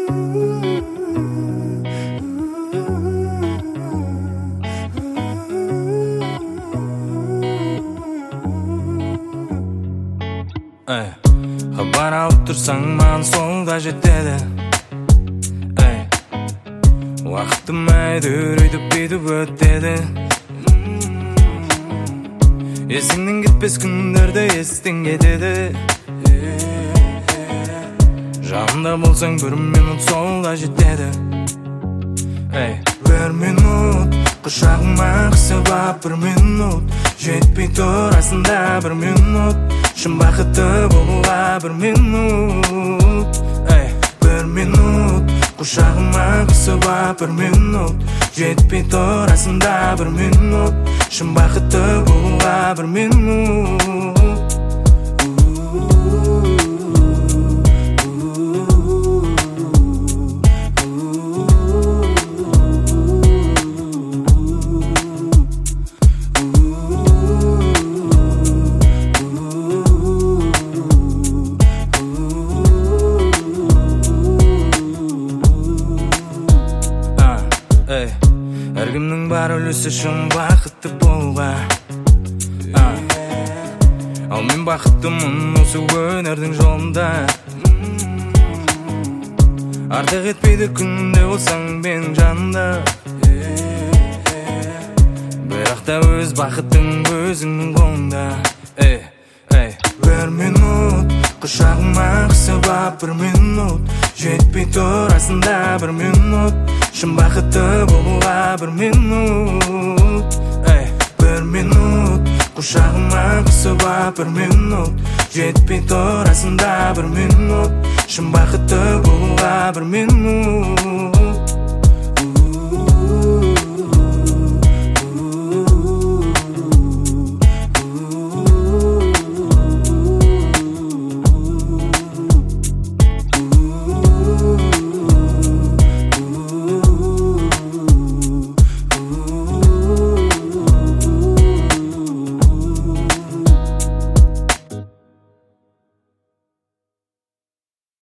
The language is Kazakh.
Хабар алып тұрсаң маған сол да жетеді. Уақытым әйтеуір өйтіп бүйтіп өтеді. Есіңнен кетпес күндерді естен кетеді. Жанымда болсаң бір минут сол да жетеді. Бір минут құшағыма қысып ап, бір минут жетпей тұрасында, бір минут шын бақытты болуға, бір минут. Бір минут құшағыма қысып ап, бір минут жетпей тұрасында, бір минут шын бақытты болуға, бір минут. Әркімнің бар үлесі шын бақытты болуға. Ал мен бақыттымын осы өнердің жолында. Артық етпейді күнде болсаң мен жанымда. Бірақ та өз бақыттың өзіңнің қолыңда. Бір минут құшағыма қысып ап, бір минут жетпей тұрасында, бір минут шын бақытты болуға, бір минут. Бір минут құшағыма қысып ап, бір минут жетпей тұрасында, бір минут шын бақытты болуға, бір минут.